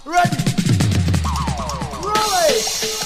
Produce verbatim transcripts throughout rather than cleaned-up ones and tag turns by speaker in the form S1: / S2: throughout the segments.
S1: Ready. Roll it.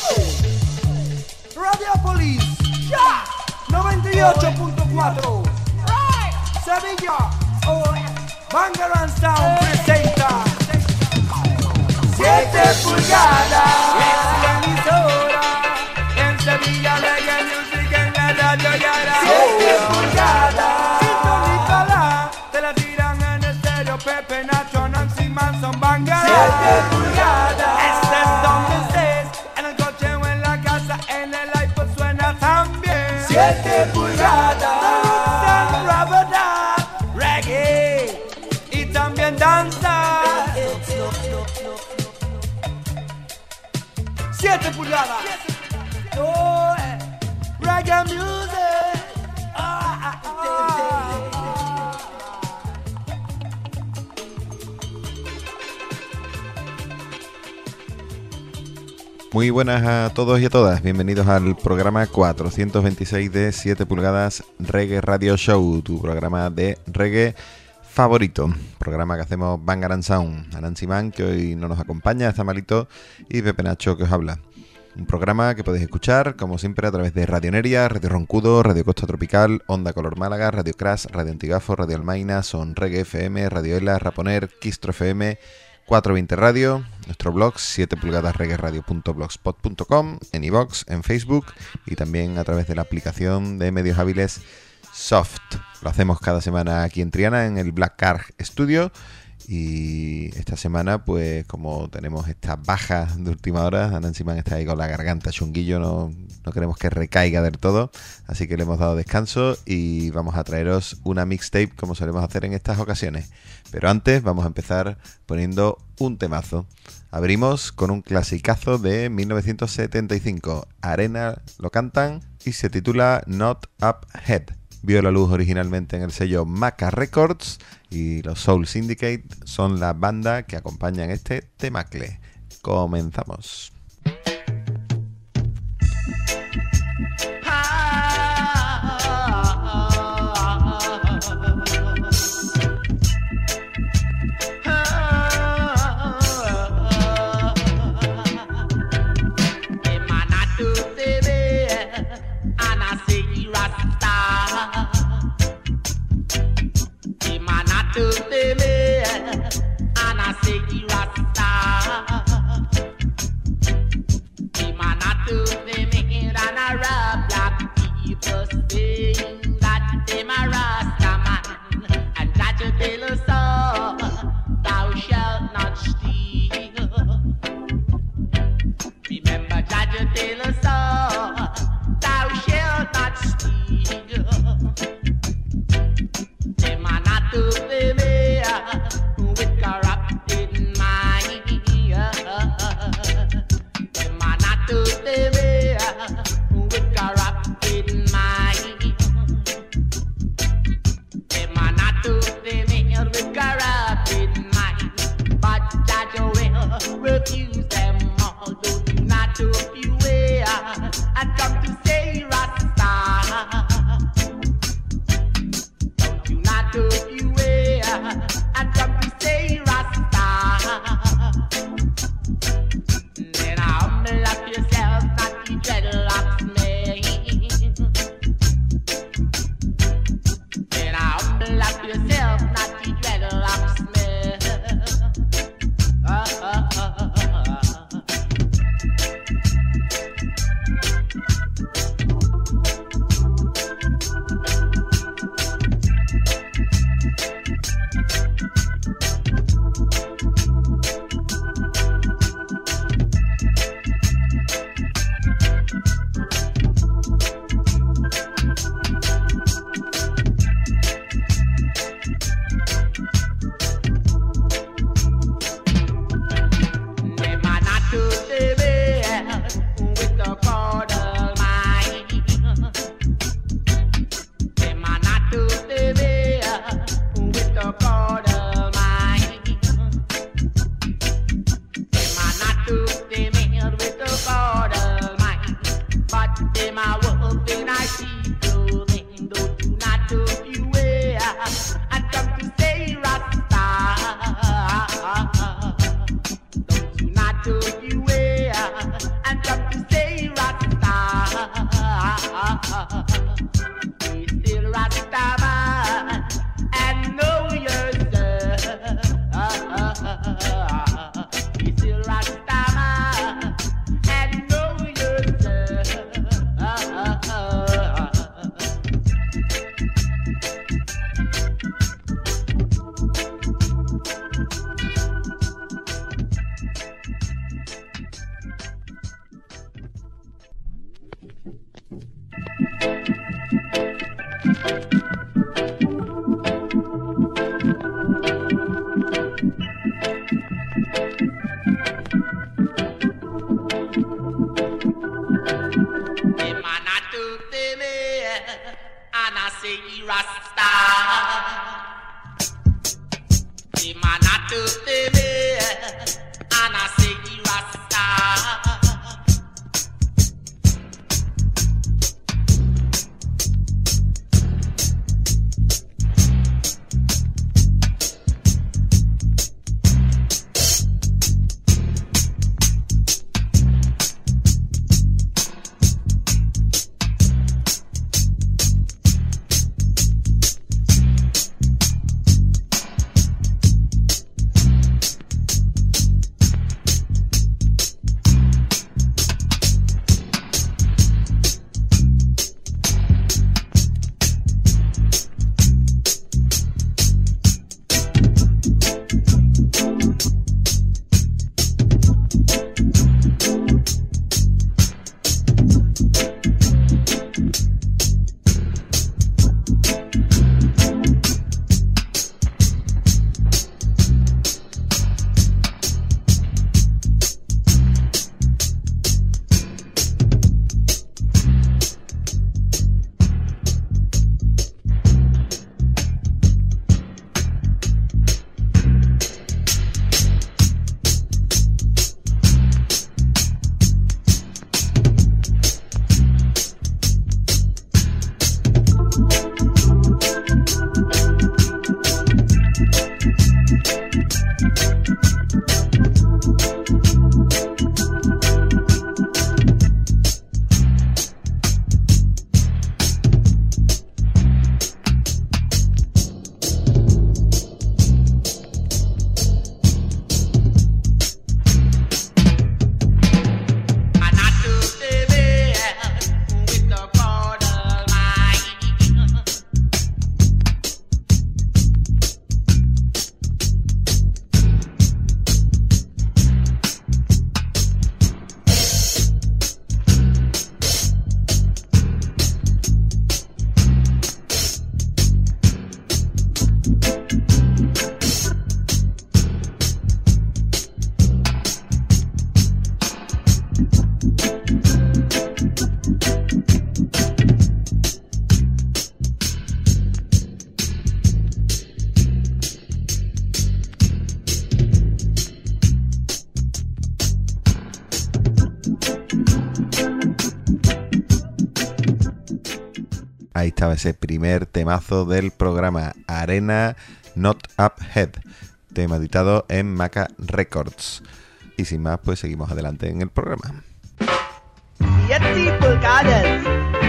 S1: Radiopolis. Ya. noventa y ocho punto cuatro. Sevilla. Bangor and Sound presenta siete pulgadas. Es la emisora. En Sevilla Reggae Music en la radio Yara. siete pulgadas. Sintonízala. Te la tiran en estéreo. Pepe, Nacho, Nancy Manson, Bangor. siete pulgadas. Este es donde estés. En el coche o en la casa. En el iPod suena también. siete pulgadas. Reggae. Y también danza. siete pulgadas. Oh, eh. Reggae music. Ah, ah, ah.
S2: Muy buenas a todos y a todas, bienvenidos al programa cuatrocientos veintiséis de siete pulgadas Reggae Radio Show, tu programa de reggae favorito, programa que hacemos Bangor and Sound, Nancy Man, que hoy no nos acompaña, está malito, y Pepe Nacho, que os habla. Un programa que podéis escuchar, como siempre, a través de Radio Neria, Radio Roncudo, Radio Costa Tropical, Onda Color Málaga, Radio Crash, Radio Antigafo, Radio Almaina, Son Reggae F M, Radio Ela, Raponer, Quistro F M, cuatrocientos veinte Radio, nuestro blog siete pulgadas reggae radio punto blogspot punto com, en iVoox, en Facebook y también a través de la aplicación de medios hábiles Soft. Lo hacemos cada semana aquí en Triana, en el Black Car Studio, y esta semana, pues como tenemos estas bajas de última hora, Nancy Man está ahí con la garganta chunguillo, no, no queremos que recaiga del todo, así que le hemos dado descanso y vamos a traeros una mixtape como solemos hacer en estas ocasiones. Pero antes vamos a empezar poniendo un temazo. Abrimos con un clasicazo de mil novecientos setenta y cinco. Arena lo cantan y se titula Not Up Head. Vio la luz originalmente en el sello Maca Records y los Soul Syndicate son la banda que acompañan este temacle. Comenzamos.
S3: Baby
S2: Ahí estaba ese primer temazo del programa, Arena Not Up Head, tema editado en Maca Records. Y sin más, pues seguimos adelante en el programa.
S3: siete pulgadas.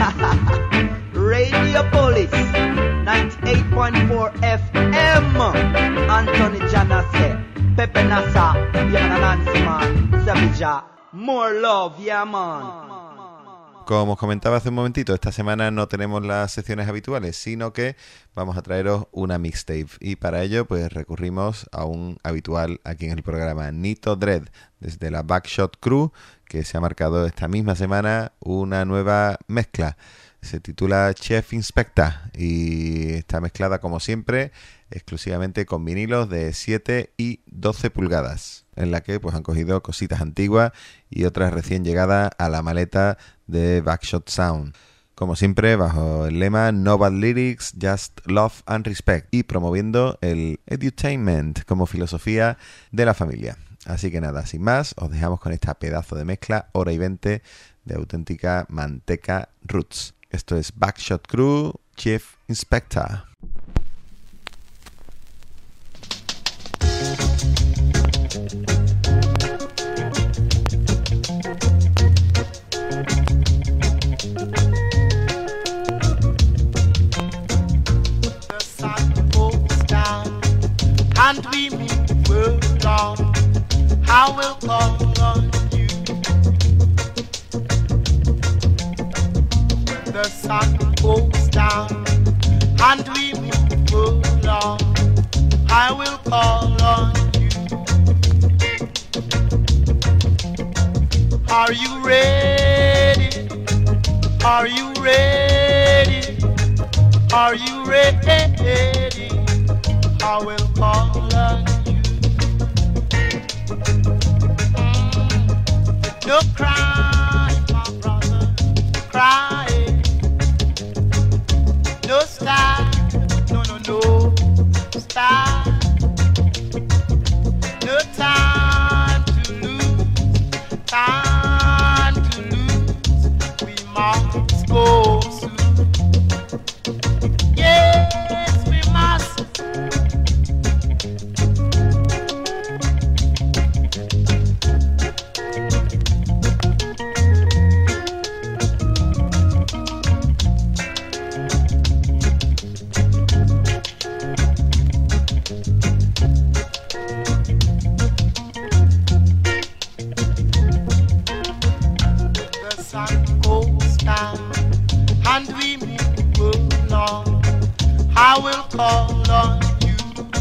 S3: Radio Police noventa y ocho punto cuatro F M. Anthony Janase, Pepe Nasa, Yana Nancy Man, Savija, more love, yeah man.
S2: Como os comentaba hace un momentito, esta semana no tenemos las secciones habituales, sino que vamos a traeros una mixtape. Y para ello, pues recurrimos a un habitual aquí en el programa, Nito Dread, desde la Backshot Crew, que se ha marcado esta misma semana una nueva mezcla. Se titula Chef Inspecta y está mezclada, como siempre, exclusivamente con vinilos de siete y doce pulgadas, en la que pues han cogido cositas antiguas y otras recién llegadas a la maleta de Backshot Sound. Como siempre, bajo el lema No Bad Lyrics, Just Love and Respect, y promoviendo el edutainment como filosofía de la familia. Así que nada, sin más, os dejamos con esta pedazo de mezcla, hora y veinte, de auténtica manteca roots. Esto es Backshot Crew, Chief Inspector.
S4: The sun goes down and we move along. I will call on you. The sun goes down and we move along. I will call on you. Are you ready? Are you ready? Are you ready? I will call on you. No cry, my brother, cry. No stop, no, no, no, stop. No time to lose, time to lose. We must go soon. Yes, we must. The sun goes down and we move along. I will call on you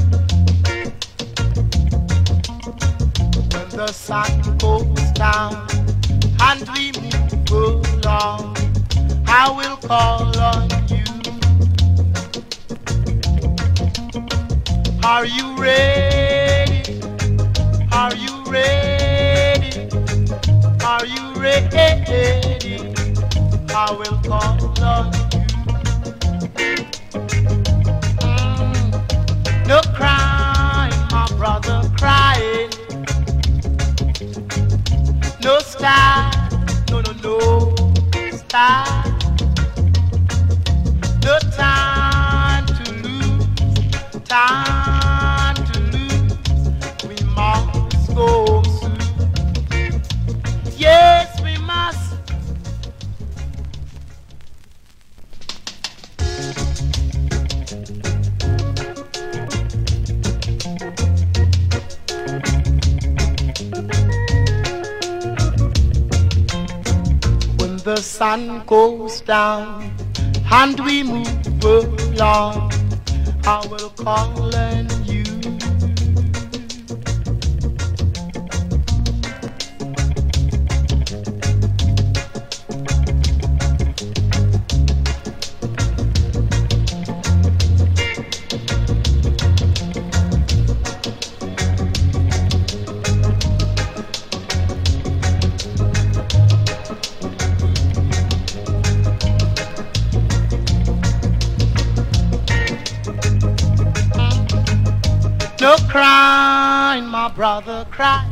S4: when the sun goes down and we move along. I will call on you. Are you ready? Are you ready? Are you ready? I will call on you. No crying, my brother, crying. No stop, no, no, no, stop. No time to lose, time to lose. We must go soon. Yes, we must. The sun goes down and we move along. I will call on you. No crying, my brother, cry.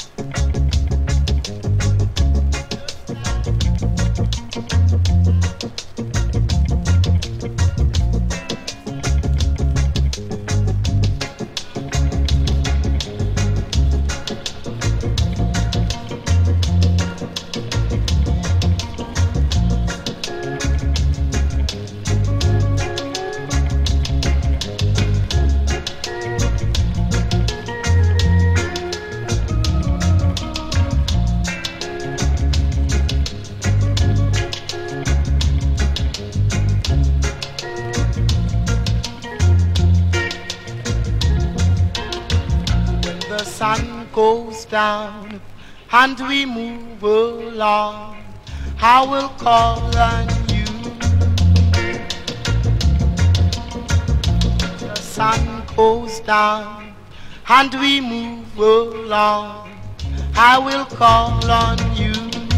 S4: The sun goes down and we move along. I will call on you. The sun goes down and we move along. I will call on you.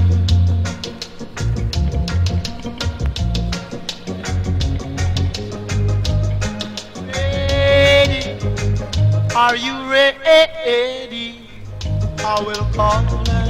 S4: Ready? Are you ready? I will call on you.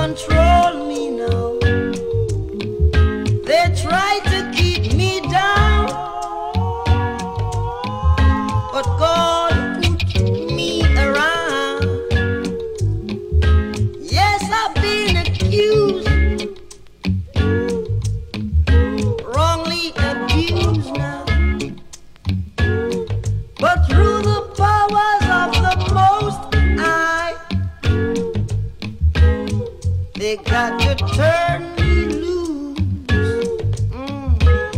S5: control me now. They try to keep me down, but God put me around. Yes, I've been accused, wrongly abused now, but through the powers of the Most High, they got to turn me loose. Mm.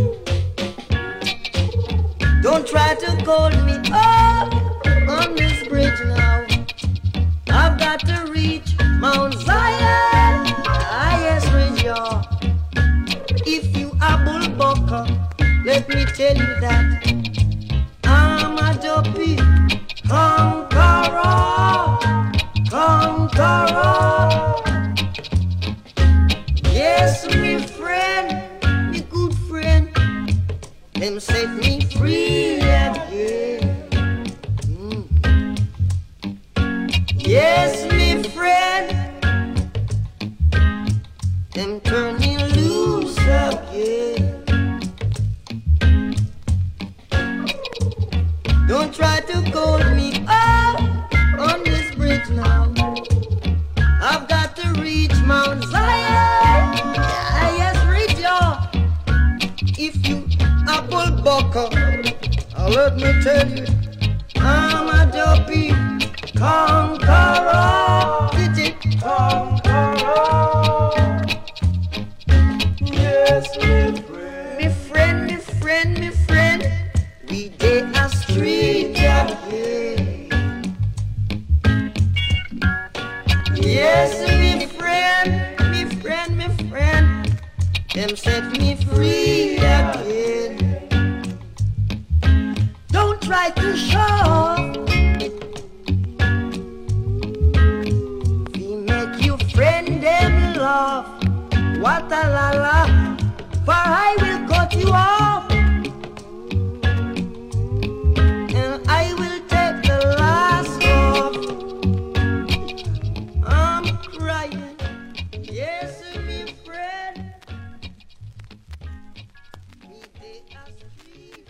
S5: Don't try to hold me up on this bridge now. I've got to reach Mount Zion, highest ridge, y'all. If you are bull bucker, let me tell you that I'm a dopey conqueror, conqueror. Yes, me friend, me good friend, them set me free again. Mm. Yes, me friend, them turn me loose again. Don't try to hold me up on this bridge now. I've got to reach Mount Zion. Yes, reach y'all. If you apple bucker, I'll let me tell you, I'm a dopey conqueror. Did it? Conqueror. Yes, me friend. Me friend, me friend, me friend. We did a street again. Yes, me friend, me friend, me friend, them set me free again. Don't try to show, we make you friend them love. What a la la, for I will cut you off, and I will take the last off. I'm crying, yes, me friend. Me they a street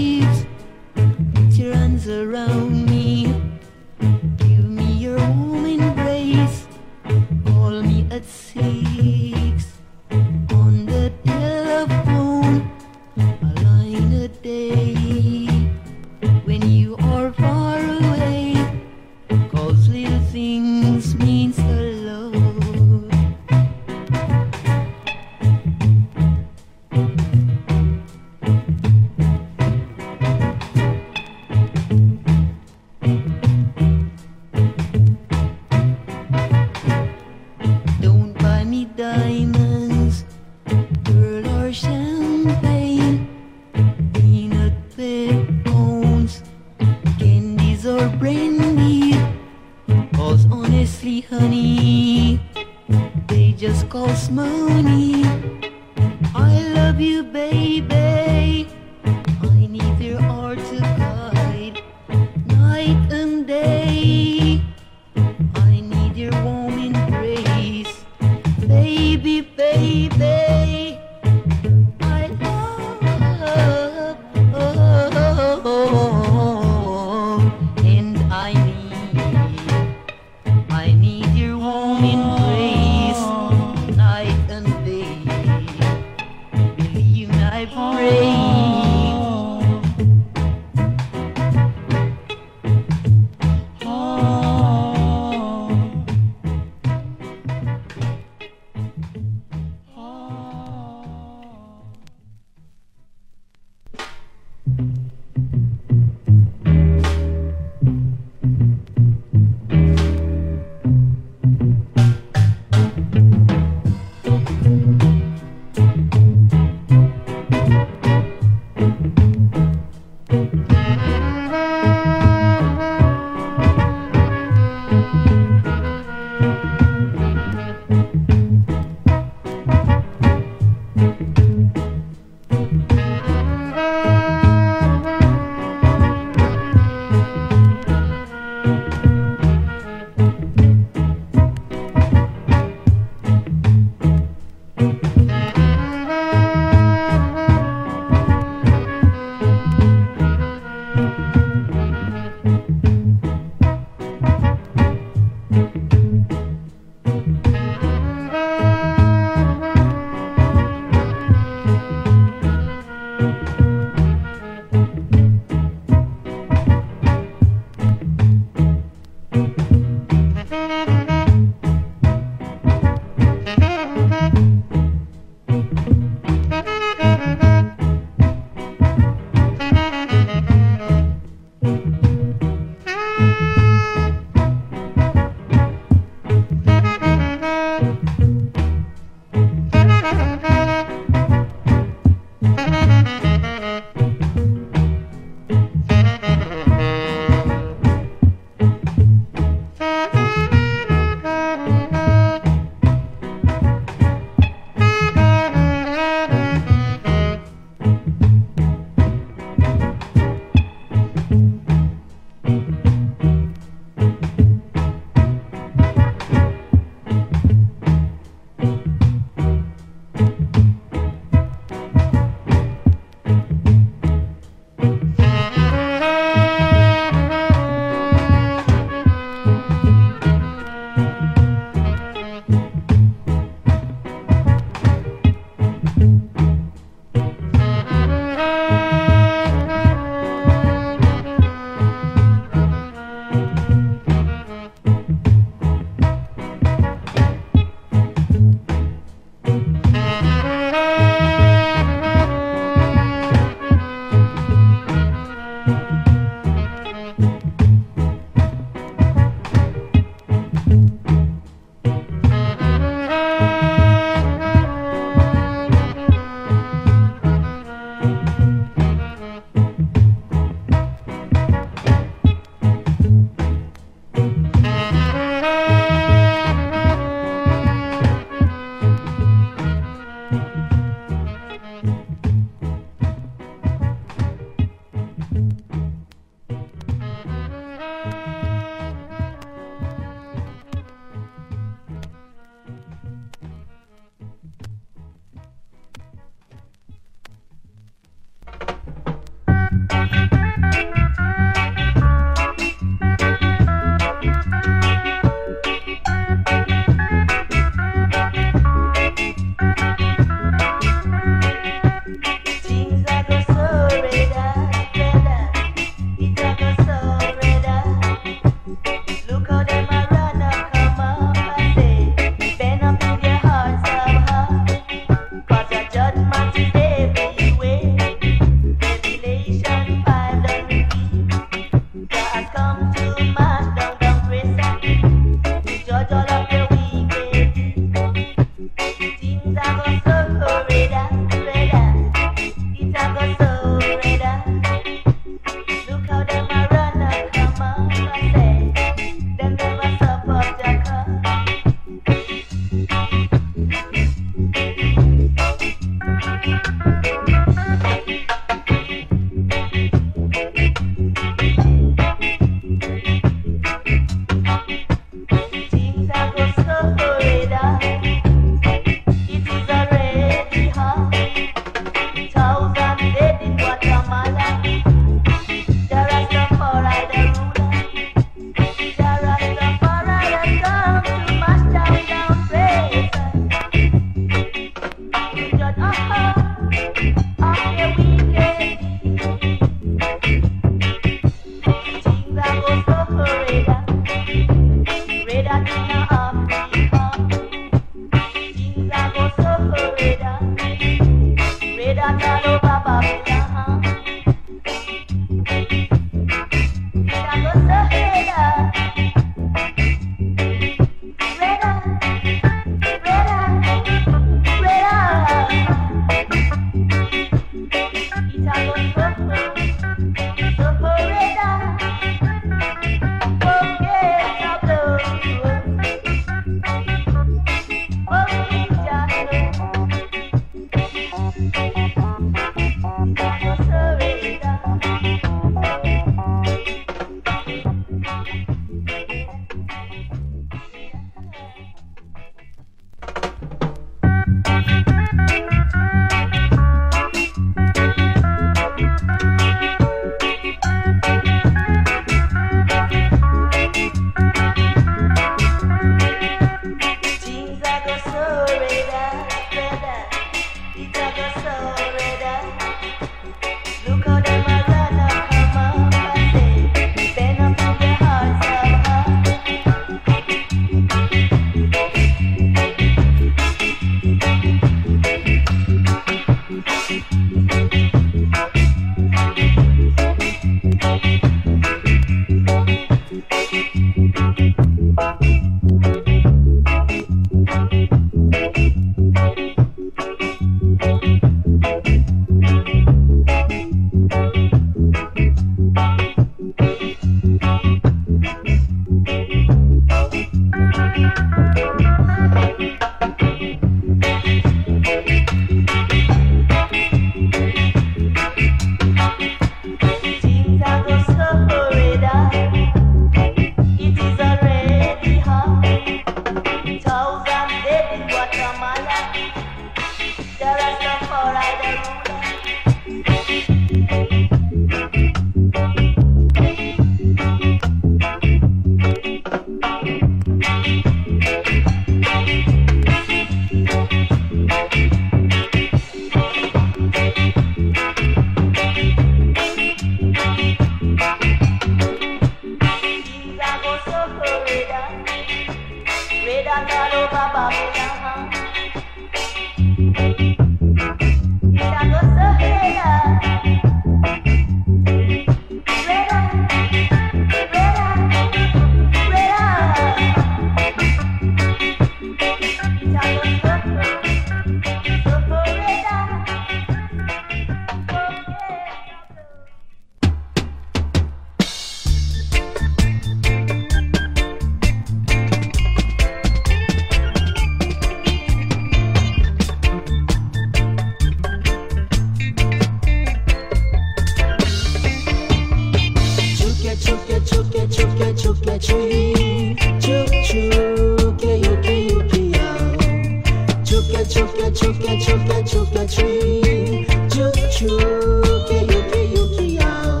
S5: chuke tree, chuk chuke yuki yuki yo. Chuke chuke chuke chuke chuke tree, chuk chuke yuki yuki yo.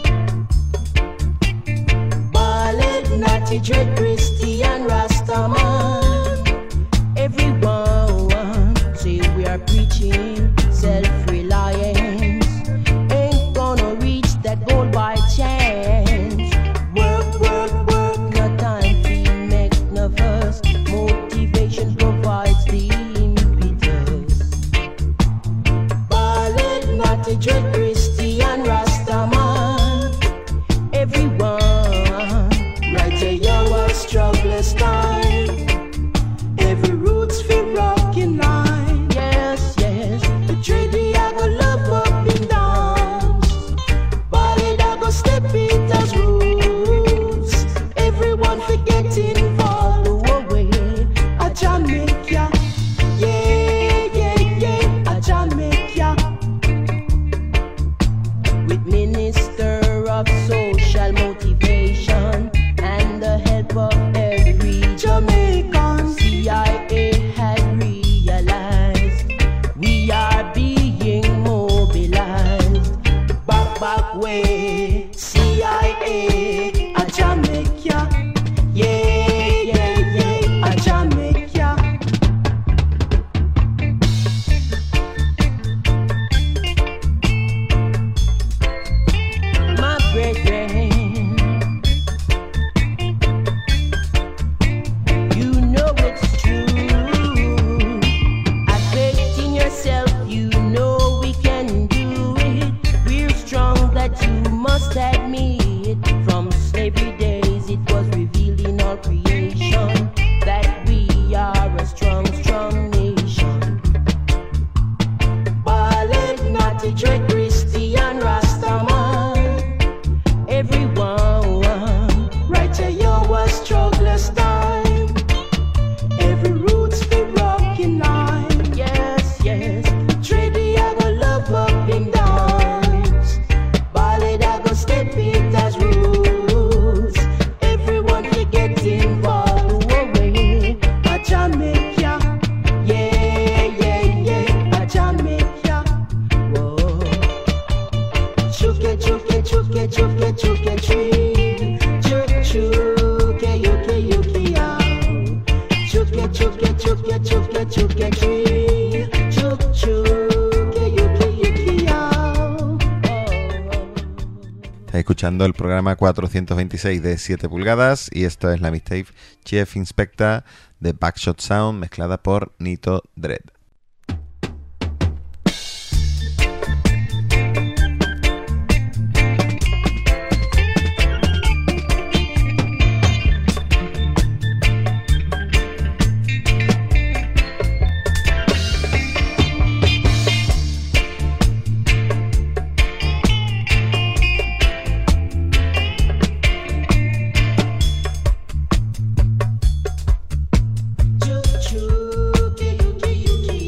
S5: Ballad, Natty Dread, Christian Rastaman. Everyone say we are preaching self-reliance. Ain't gonna reach that goal by chance. Work, work, work, no time to make no fuss. Motivation provides the impetus. Ballad, Natty Dread, Christian Rastaman. Everyone right there, you are struggler's time. Every roots feel rocking line. Yes, yes. The trade I go love up and downs. Ballad I go step it as roots. Everyone forget involved away. A Jamaica. Yeah, yeah, yeah. A Jamaica. With Minister of Social Motivation and the help of every Jamaican. C I A had realized we are being mobilized. Back, back way, C I A, a Jamaica. Yeah, yeah, yeah, a Jamaica. My brethren, you know it's true. Faith in yourself, you know we can do it. We're strong, that you must admit. From slavery days, it was revealed in all creation that we are a strong, strong nation. Ballad, Natty Dread, Christian Rastaman. Everyone, right here, you a struggler's time. Every roots be rocking line. Yes, yes. Trade I go love up and downs. Ballad I go step it as roots. Everyone can get involved away. A Jamaica. Yeah, yeah, yeah. A Jamaica. Whoa. Chuke, chuke, chuke, chuke, chuke tree. Chuk, chuke, yuki, yuki, yo. Chuke, chuke, chuke, chuke, chuke tree. Chuk, chuke, yuki, yuki, yo.
S2: Estáis escuchando el programa cuatrocientos veintiséis de siete pulgadas y esto es la mixtape Chief Inspecta de Backshot Sound mezclada por Nito Dread.
S5: Chuk, chuke, yuki, yuki,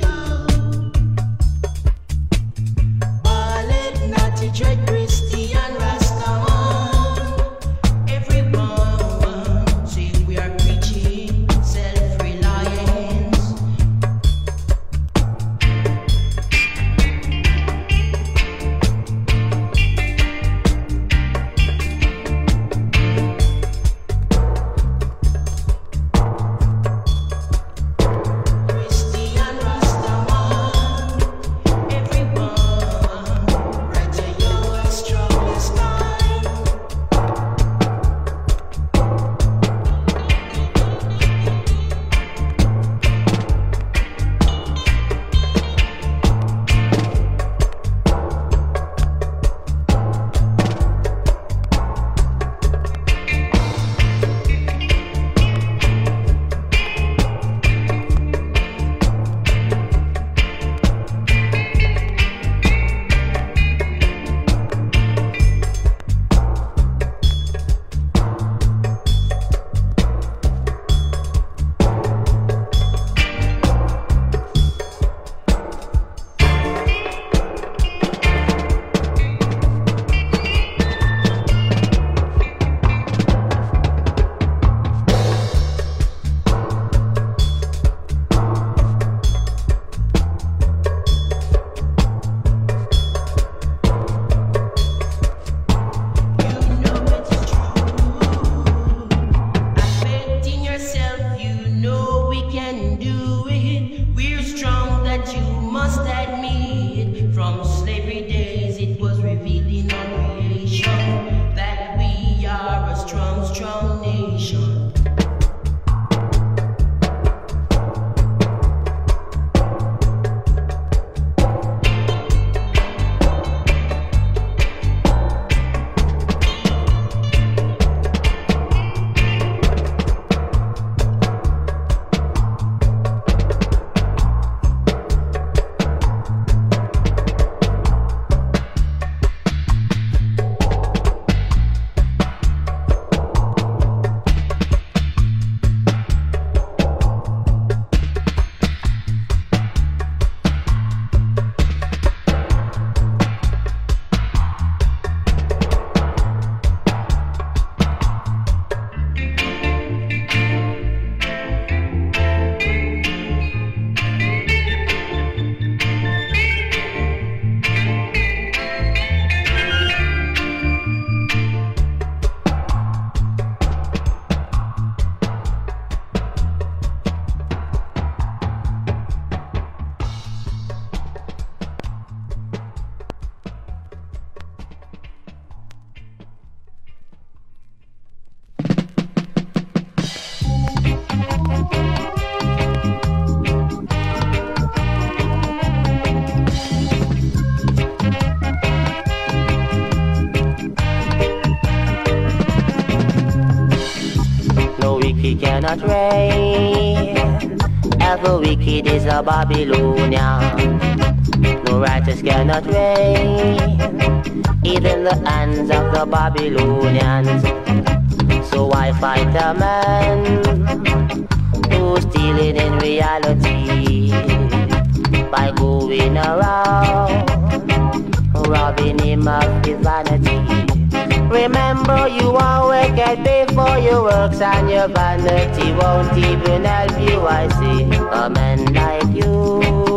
S6: wicked cannot reign, ever wicked is a Babylonian. No righteous cannot reign, even the hands of the Babylonians. So I fight a man who's stealing in reality by going around robbing him of his vanity. Remember, you always get paid for your works, and your vanity won't even help you. I say, a man like you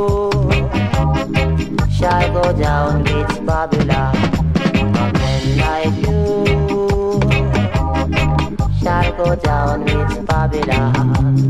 S6: shall go down with Babylon. A man like you shall go down with Babylon.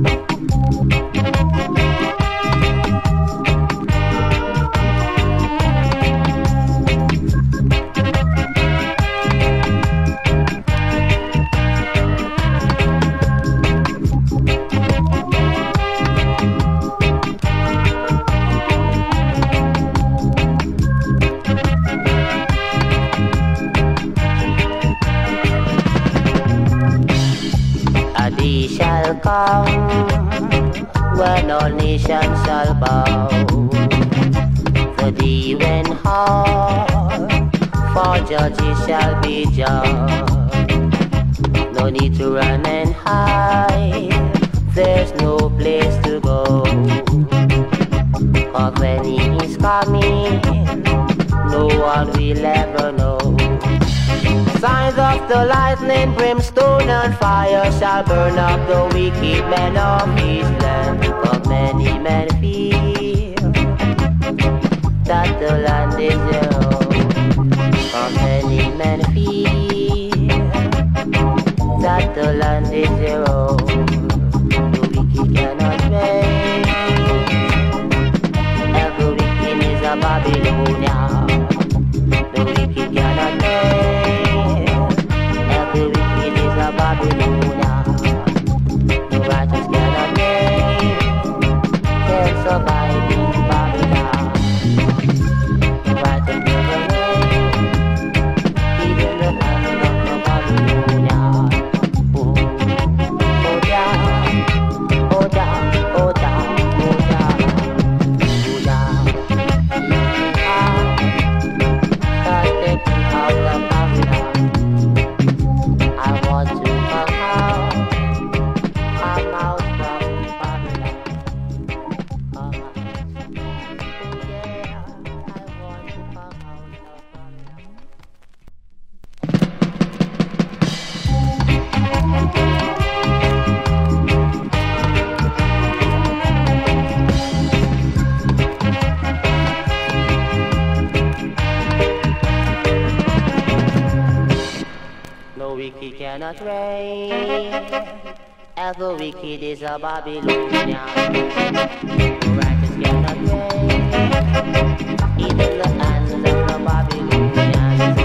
S6: Shall come when all nations shall bow. The day when hard for judges shall be judged. No need to run and hide, there's no place to go. Cause when he is coming, no one will ever know. Signs of the lightning, brimstone and fire shall burn up the wicked men of his land. But many men fear that the land is their own. But many men fear that the land is their own. The wicked cannot reign, every wicked is a Babylonian. The wicked cannot reign, the wicked is a Babylonian. The righteous cannot reign, can survive in Babylon. The righteous never reign, even the hand of the Babylonian. Oh, oh down, oh down, oh down, oh down, oh down. God take me out of Babylon. I want to come out, come out from Babylon. Come out. Yeah, I want to come out of Babylon. No wicked cannot reign, ever wicked is a Babylonian. The righteous cannot reign, even the hands of the Babylonians.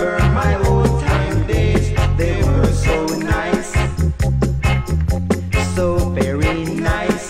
S1: remember my old time days, they were so nice, so very nice.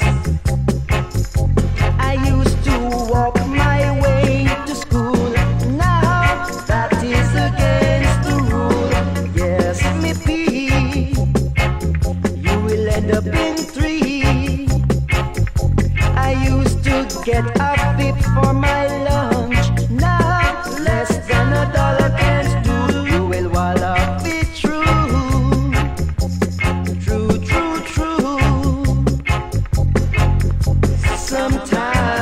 S1: I used to walk my way to school, now that is against the rule. Yes, maybe you will end up in three. I used to get a bit for my lunch, now less than a dollar can do. You will wallow it true, true, true, true. Sometimes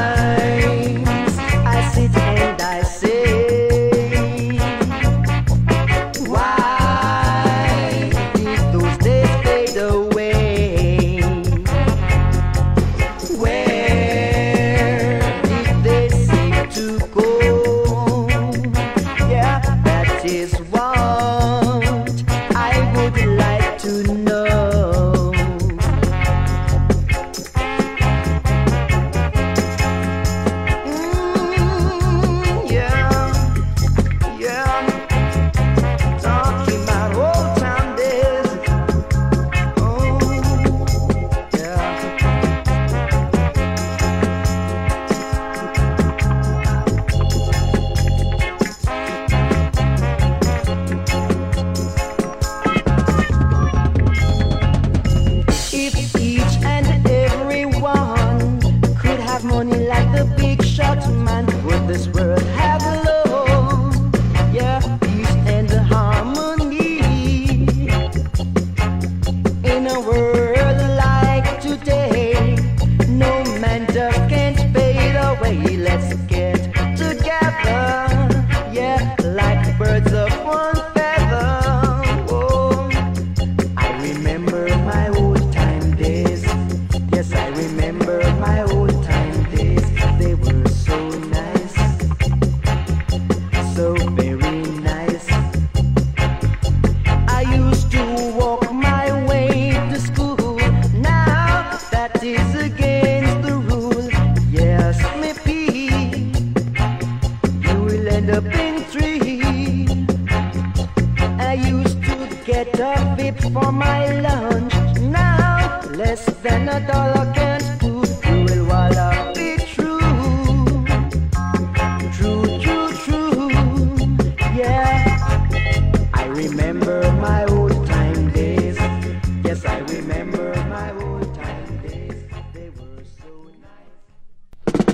S1: I sit and I say, why did those days fade away? Where did they seem to go? Yeah, that is what I would like to know. Mm, yeah, yeah. Talking about old time days. Oh, yeah. If each and every one could have money like the big shot man, would this world have love? Yeah, peace and harmony. In a world like today, no man just can't fade away. Let's get together, yeah, like birds of one feather. Oh, I remember my old time days. Yes, I remember my old time days. They were so nice, so very nice. I used to walk my way to school, now that is against the rule. Yes, maybe you will end up in three. I used to get a bit for my lunch, now less than a dollar can't do. You will wallow it true, true, true, true. Yeah, I remember my old time days. Yes, I remember my old time days. They were so nice.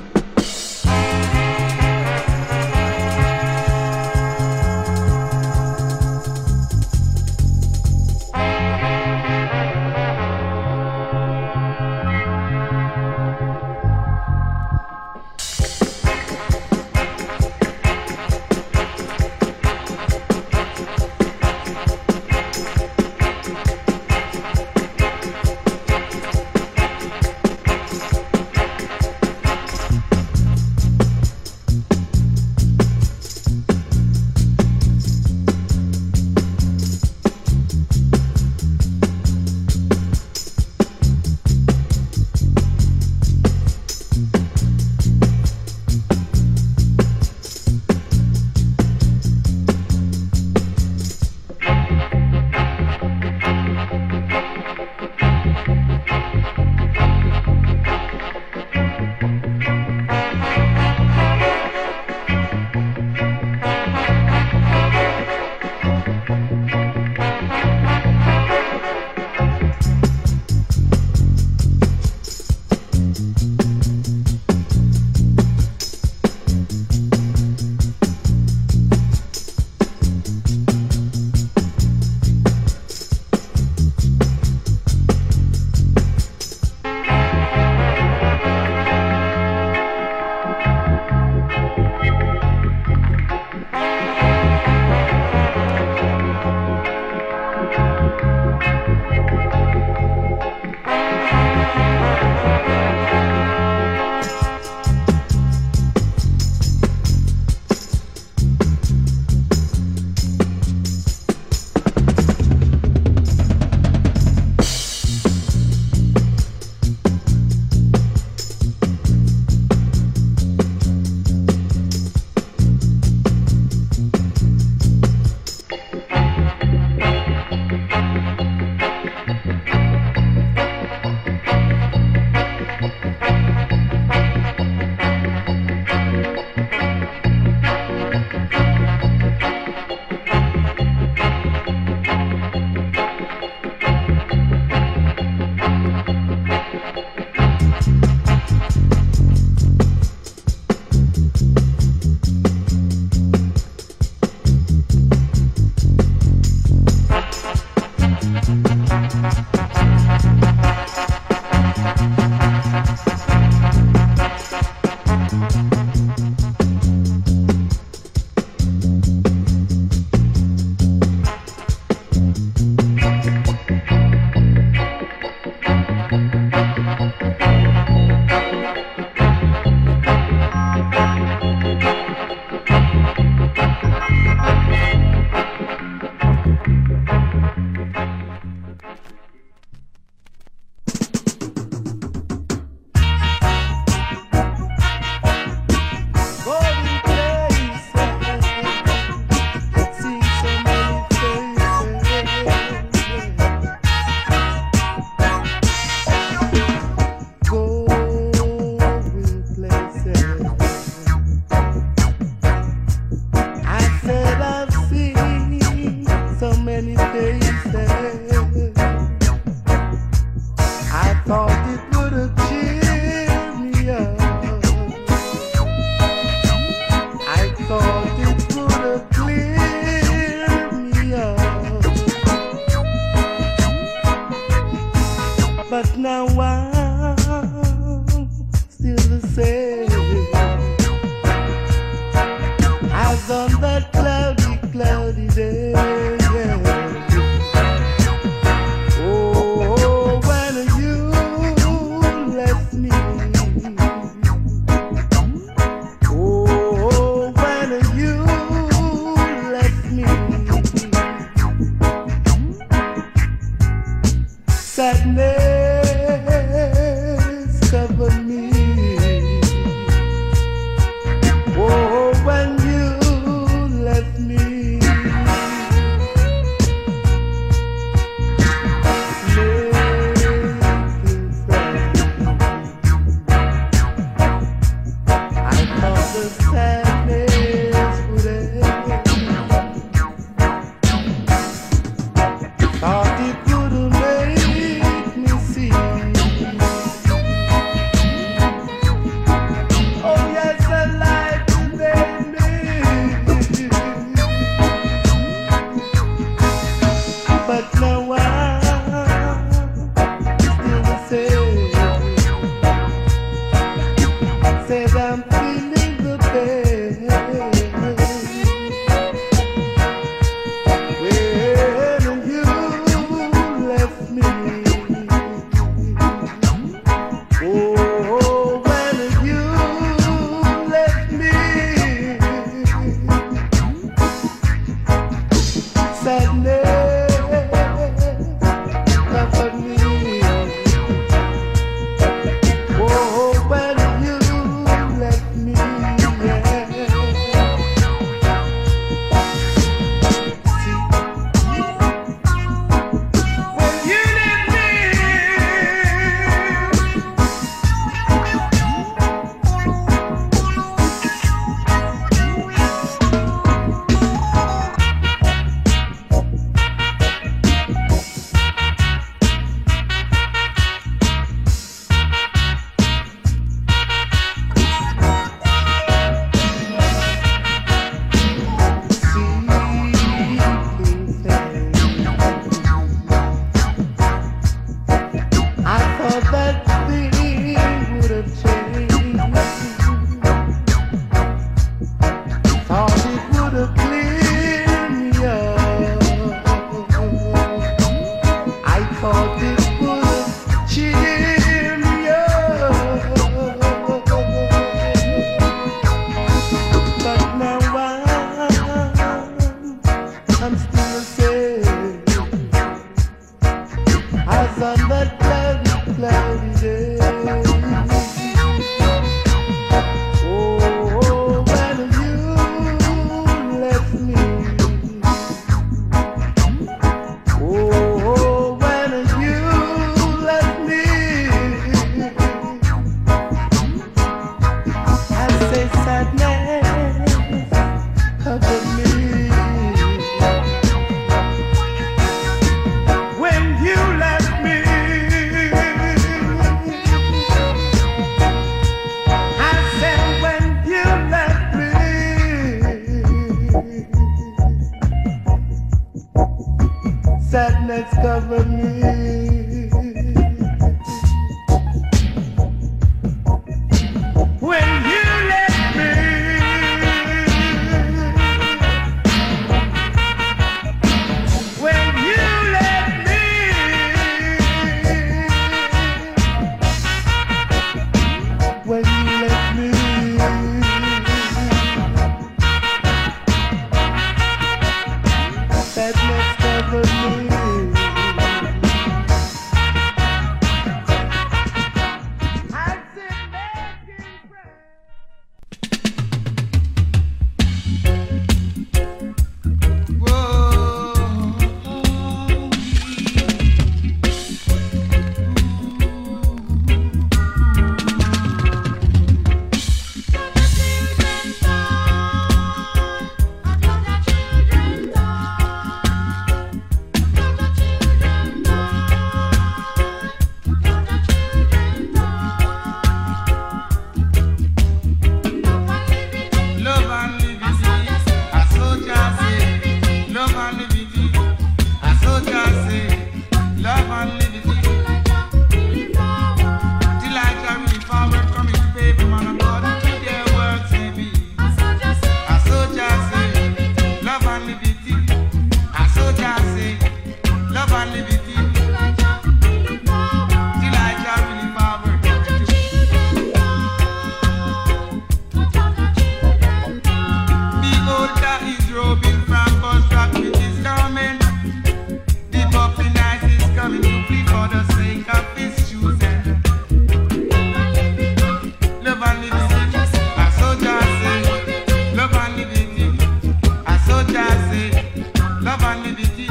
S7: love and liberty.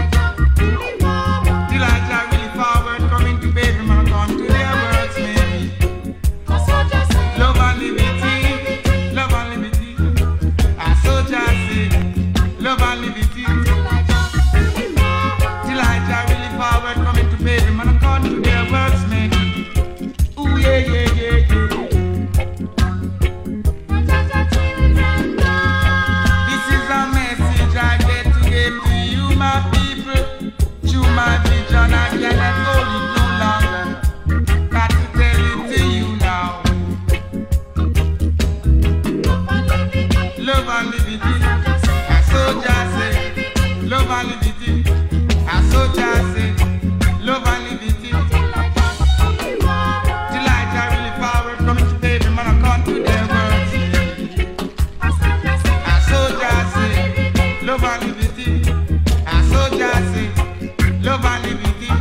S7: Elijah really forward, coming to baby man, come to their words, maybe. Love and liberty, love and liberty. I so just say, love and liberty. Elijah really forward, coming to baby man, come to their words, maybe. Ooh yeah yeah yeah yeah. This is a message I get to give to you, my people. Through my vision, I cannot hold it no longer. Got to tell it to you now. Love and liberty. I so just say, love and liberty. I so just say, love and liberty. Elijah really forward, coming to baby man, I come to their words. I so just say, love and liberty. I so just say, love and liberty.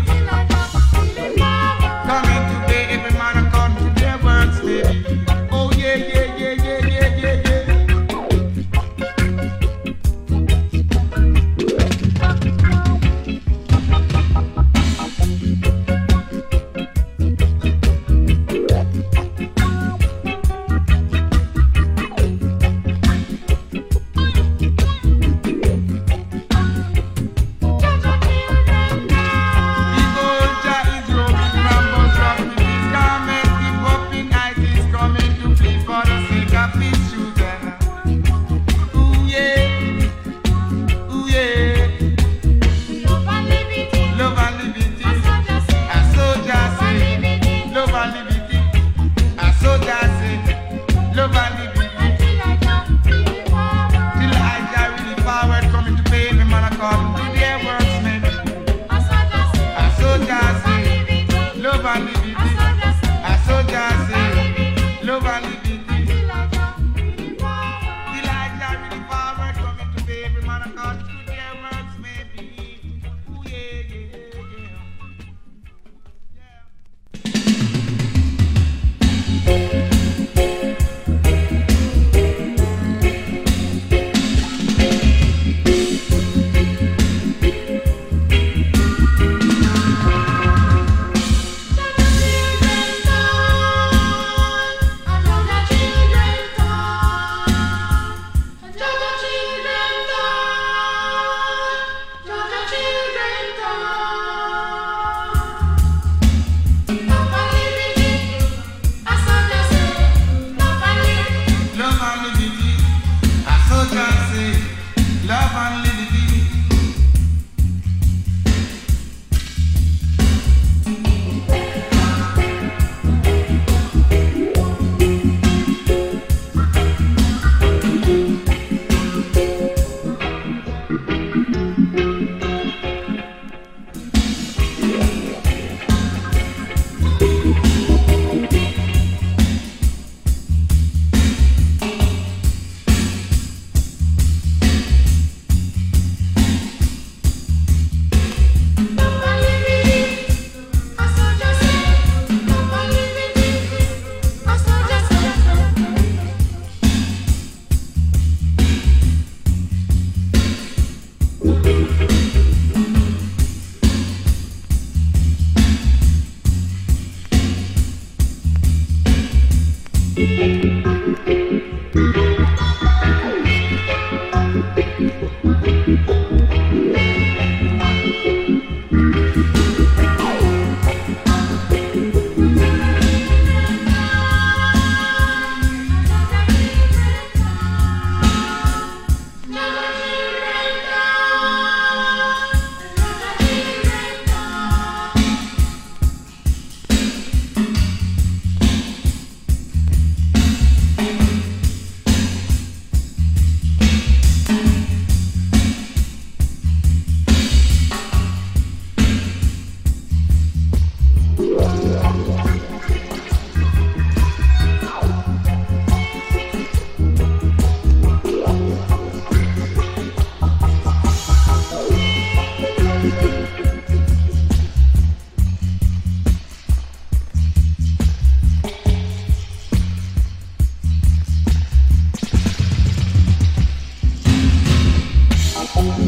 S7: Coming today, every man I come to their words, baby. Oh yeah, yeah, yeah, yeah, yeah, yeah, yeah.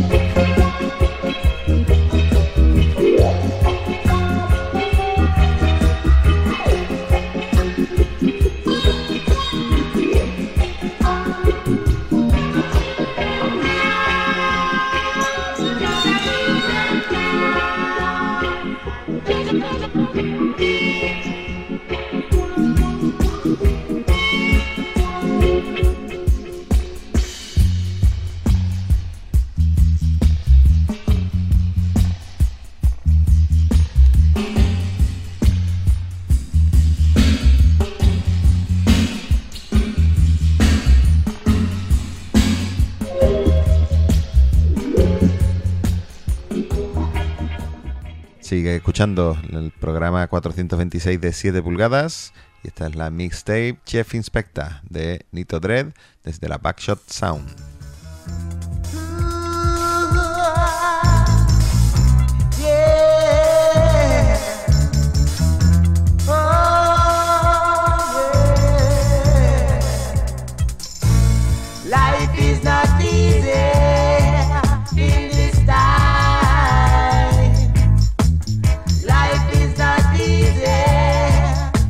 S2: Sigue escuchando el programa cuatrocientos veintiséis de siete pulgadas y esta es la mixtape Chef Inspecta de Nito Dread desde la Backshot Sound.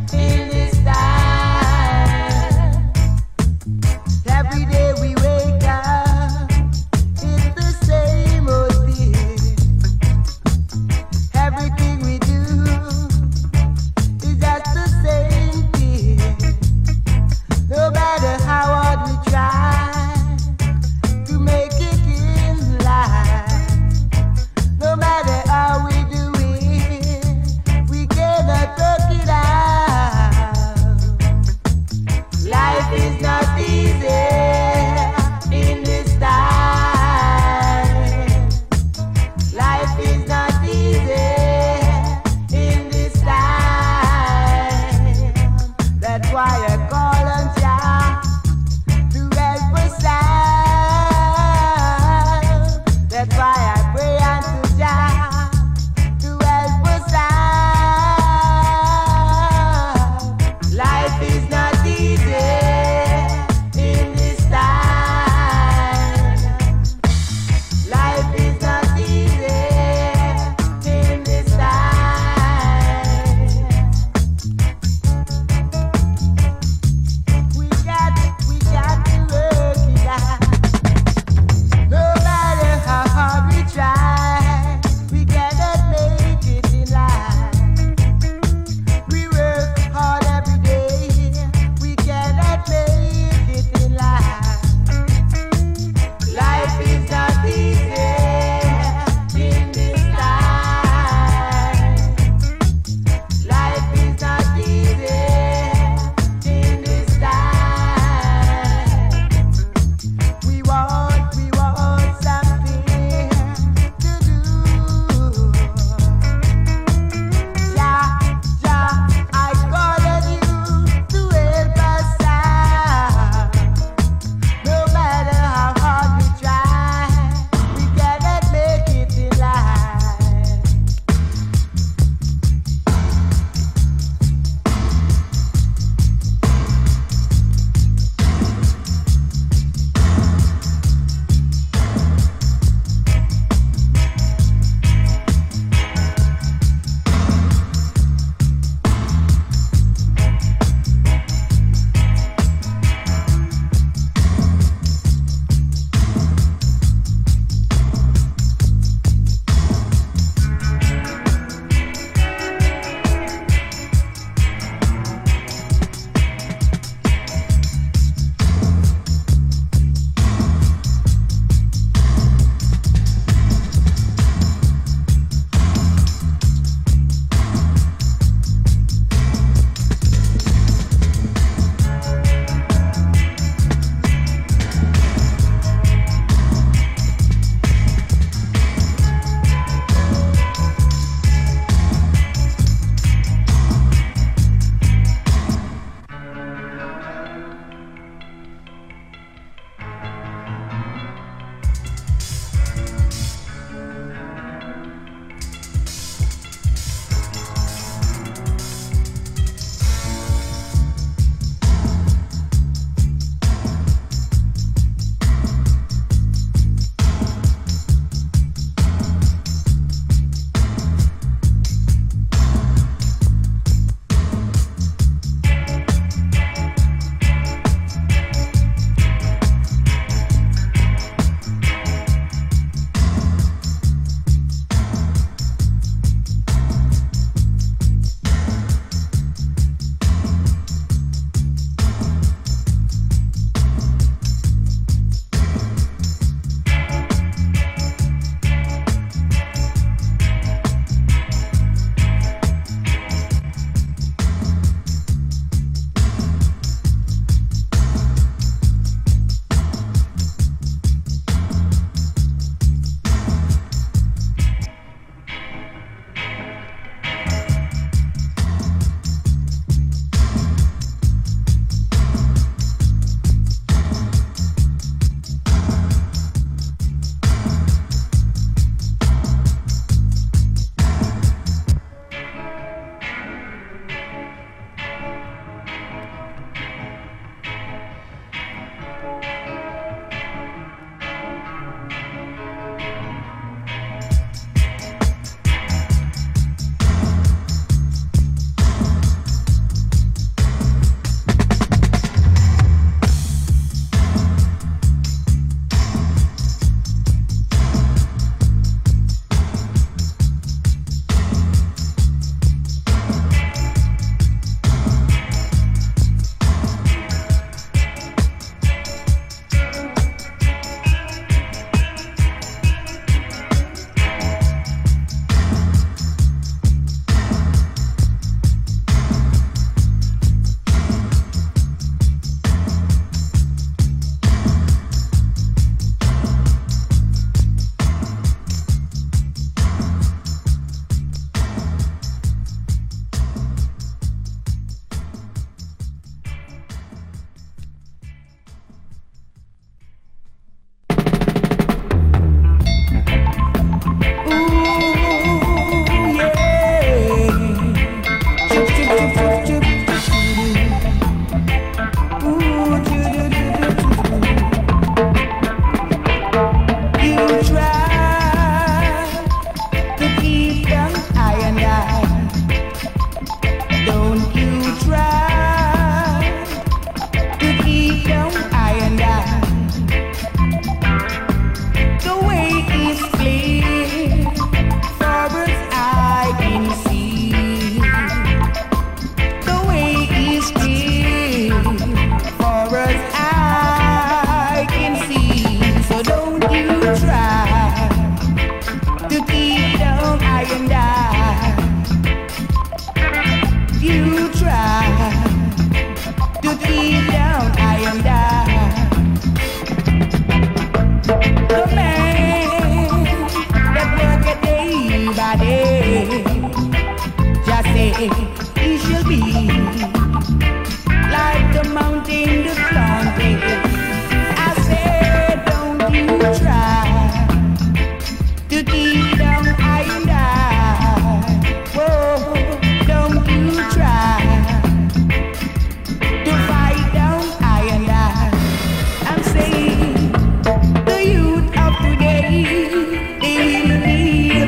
S3: Every day we wake up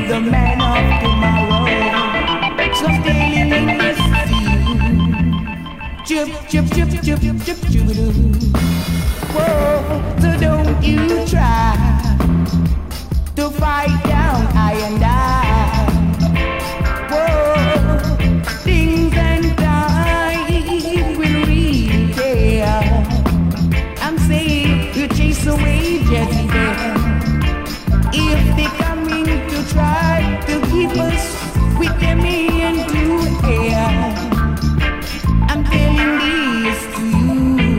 S1: the man of tomorrow. So I'm sailing in the sea. Chip, chip, chip, chip, chip, chip, chip, whoa, so don't you try to fight down I and I. Whoa, things and time will repair. I'm saying you chase away Jezebel. If they coming to try to keep us with them into air, I'm telling this to you.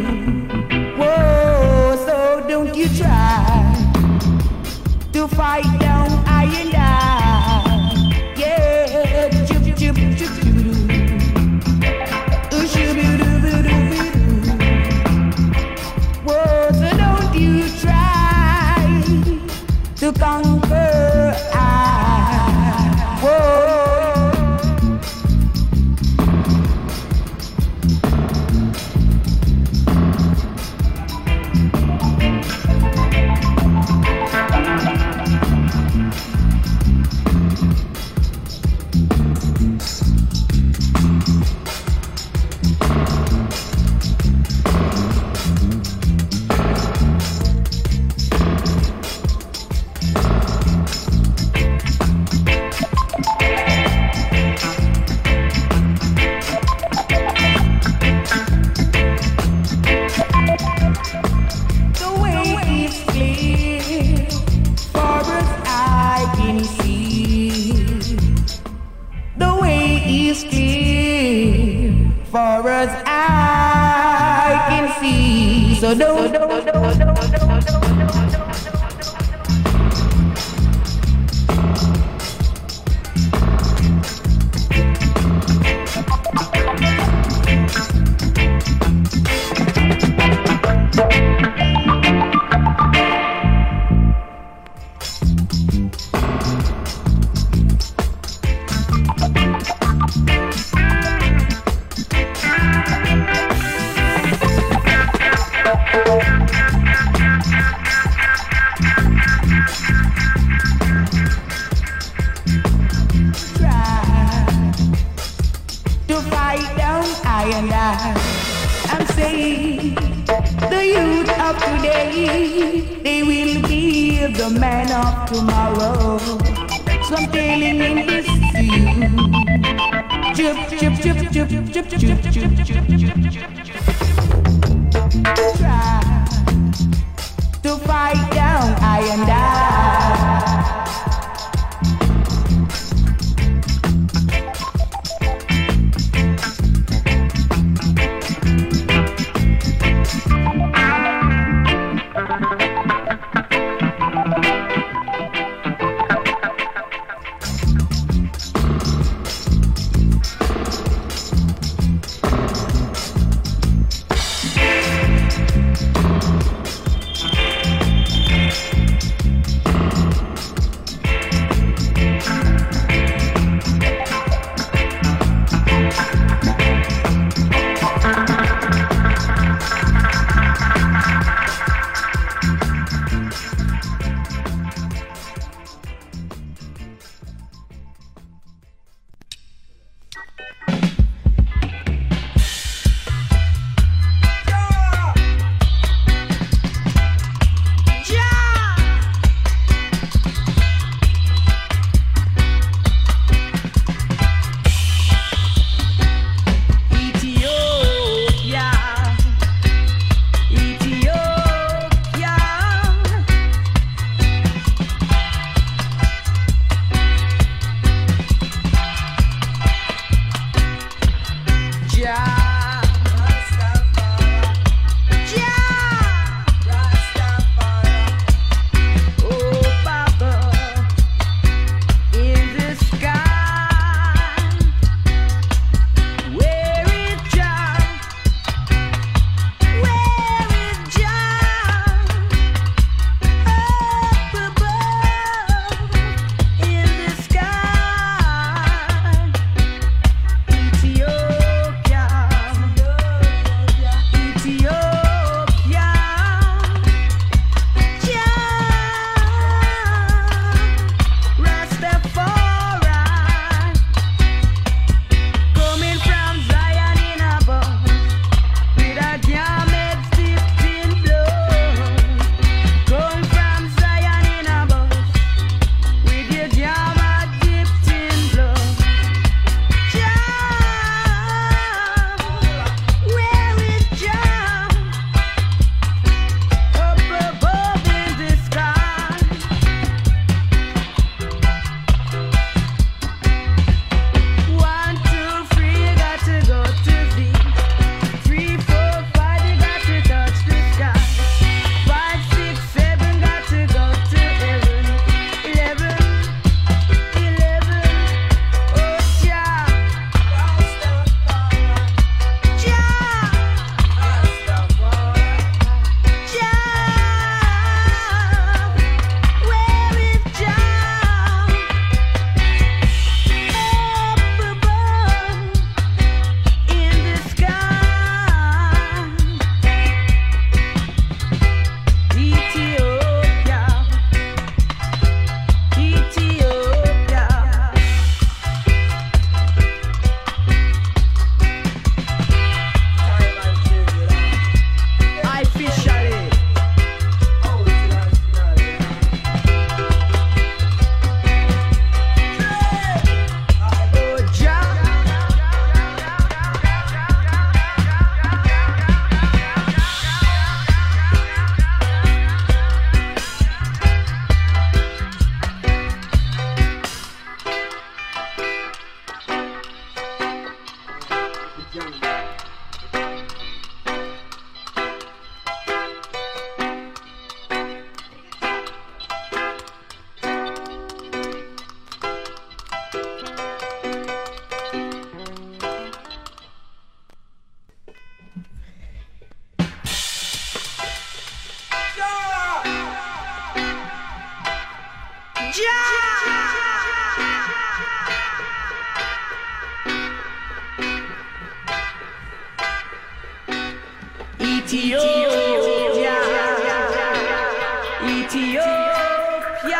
S1: Whoa, so don't you try to fight down I and I. Yeah, chip, chip, chip, chip, ooh, shoo-boo-doo-boo-doo-boo-doo. Whoa, so don't you try to conquer I. Whoa. So don't, don't, don't, don't, don't, don't, don't. Tomorrow, so I'm sailing in this sea. Chip, chip, chip, chip, chip, chip, chip, chip, chip, chip. Try to fight down I and I. Ethiopia, Ethiopia.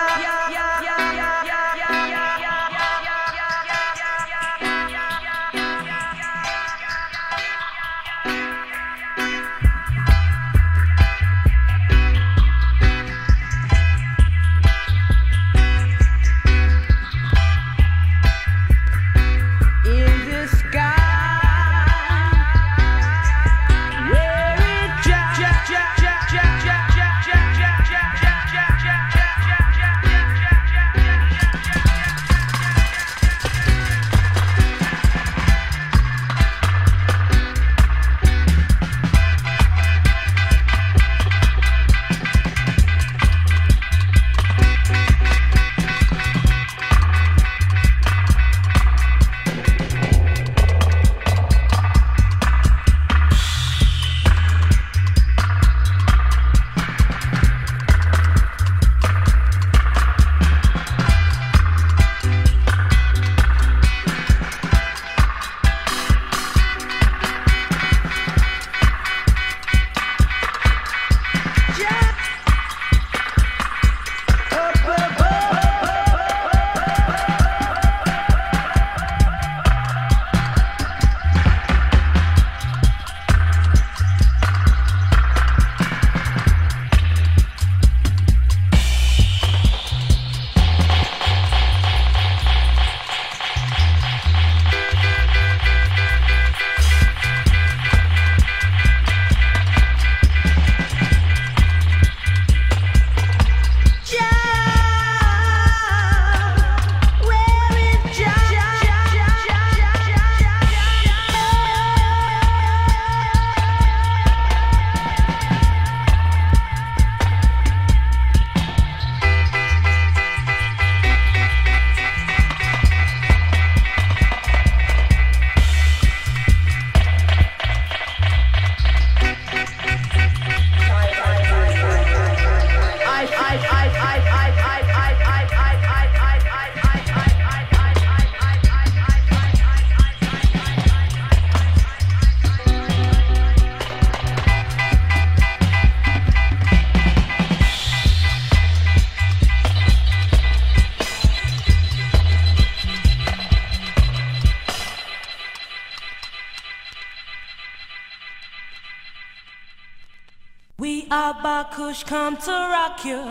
S8: We are Bakush, come to rock you.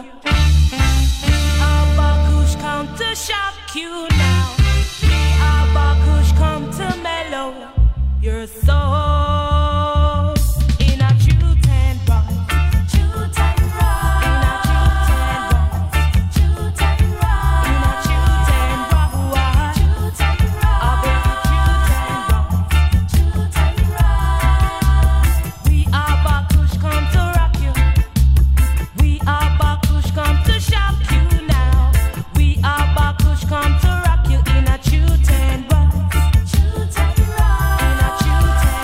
S8: We are Bakush, come to shock you now. We are Bakush, come to mellow your soul. In a true ten rock, true ten rock. In a true ten rock, true ten rock. In a true ten rock, true ten rock. I beg you, true ten rock, true ten rock. We are Bakush, come to rock you. We are Bakush, come to shock you now. We are Bakush, come to rock you in a true ten rock. True ten rock. In a true ten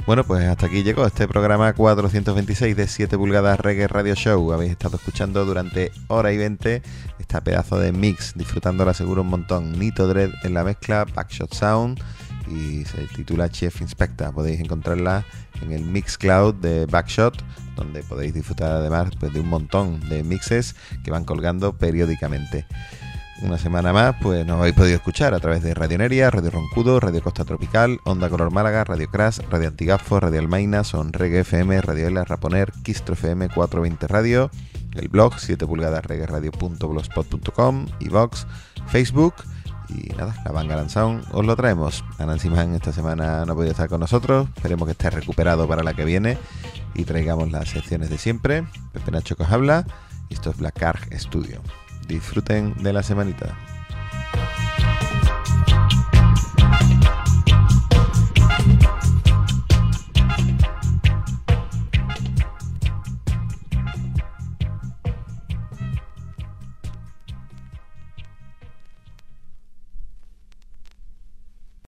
S2: Bueno, pues hasta aquí llegó este programa cuatrocientos veintiséis de siete pulgadas Reggae Radio Show. Habéis estado escuchando durante hora y veinte esta pedazo de mix, disfrutándola seguro un montón. Nito Dread en la mezcla, Backshot Sound, y se titula Chief Inspector. Podéis encontrarla en el Mixcloud de Backshot, donde podéis disfrutar además pues, de un montón de mixes que van colgando periódicamente. Una semana más, pues nos habéis podido escuchar a través de Radio Neria, Radio Roncudo, Radio Costa Tropical, Onda Color Málaga, Radio Crash, Radio Antigafo, Radio Almaina, Son Reggae F M, Radio Ela, Raponer, Quistro F M, cuatrocientos veinte Radio, el blog siete pulgadas reggae radio punto blogspot punto com, iVox, Facebook y nada, la Bangalan Sound os lo traemos. Anansi Man esta semana no ha podido estar con nosotros, esperemos que esté recuperado para la que viene y traigamos las secciones de siempre. Pepe Nacho que os habla y esto es Black Ark Studio. Disfruten de la semanita.